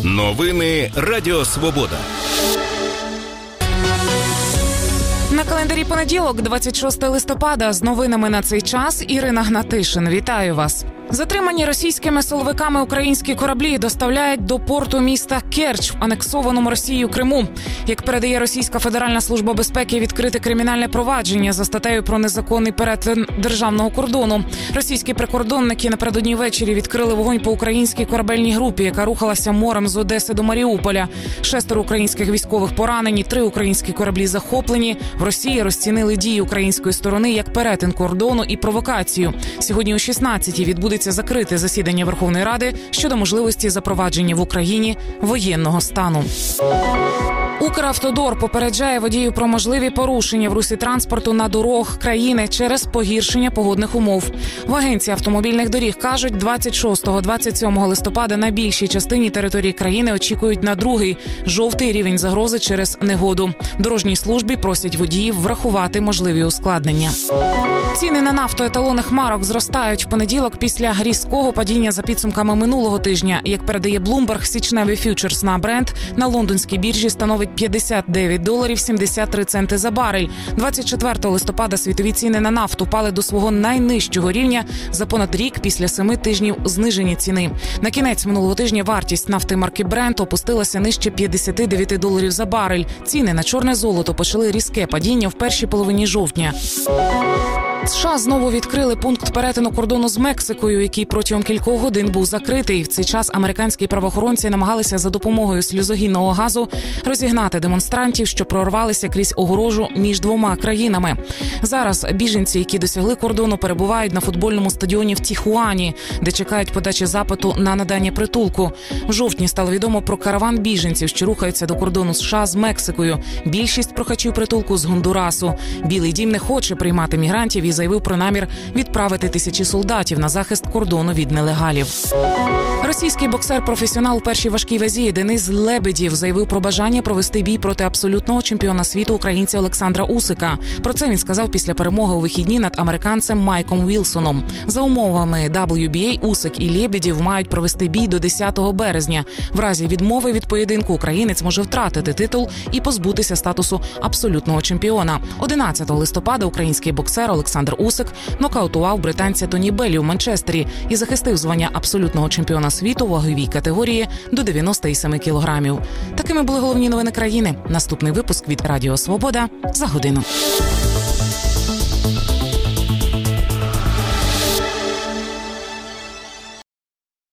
Новини Радіо Свобода. На календарі понеділок, 26 листопада. З новинами на цей час Ірина Гнатишин. Вітаю вас. Затримані російськими силовиками українські кораблі доставляють до порту міста Керч в анексованому Росією Криму. Як передає Російська Федеральна служба безпеки, відкрите кримінальне провадження за статтею про незаконний перетин державного кордону. Російські прикордонники напередодні ввечері відкрили вогонь по українській корабельній групі, яка рухалася морем з Одеси до Маріуполя. 6 українських військових поранені, 3 українські кораблі захоплені. В Росії розцінили дії української сторони як перетин кордону і провокацію. Сьогодні о 16-й відбудеться закрите засідання Верховної Ради щодо можливості запровадження в Україні воєнного стану. Укравтодор попереджає водіїв про можливі порушення в русі транспорту на дорогах країни через погіршення погодних умов. В Агенції автомобільних доріг кажуть, 26-27 листопада на більшій частині території країни очікують на другий, жовтий рівень загрози через негоду. Дорожній службі просять водіїв врахувати можливі ускладнення. Ціни на нафту еталонних марок зростають в понеділок після різкого падіння за підсумками минулого тижня. Як передає Bloomberg, січневий фьючерс на Брент на лондонській біржі становить $59.73 за барель. 24 листопада світові ціни на нафту впали до свого найнижчого рівня за понад рік після 7 тижнів зниження ціни. На кінець минулого тижня вартість нафти марки Brent опустилася нижче $59 за барель. Ціни на чорне золото почали різке падіння в першій половині жовтня. США знову відкрили пункт перетину кордону з Мексикою, який протягом кількох годин був закритий. В цей час американські правоохоронці намагалися за допомогою сльозогінного газу розігнати демонстрантів, що прорвалися крізь огорожу між двома країнами. Зараз біженці, які досягли кордону, перебувають на футбольному стадіоні в Тіхуані, де чекають подачі запиту на надання притулку. В жовтні стало відомо про караван біженців, що рухаються до кордону США з Мексикою. Більшість прохачів притулку з Гондурасу. Білий дім не хоче приймати мігрантів і заявив про намір відправити тисячі солдатів на захист кордону від нелегалів. Російський боксер-професіонал у першій важкій вазі Денис Лебедєв заявив про бажання провести бій проти абсолютного чемпіона світу українця Олександра Усика. Про це він сказав після перемоги у вихідні над американцем Майком Вілсоном. За умовами WBA, Усик і Лебедєв мають провести бій до 10 березня. В разі відмови від поєдинку українець може втратити титул і позбутися статусу абсолютного чемпіона. 11 листопада український боксер Олександр Усик нокаутував британця Тоні Беллі у Манчестері і захистив звання абсолютного чемпіона світу у ваговій категорії до 97 кілограмів. Такими були головні новини країни. Наступний випуск від Радіо Свобода за годину.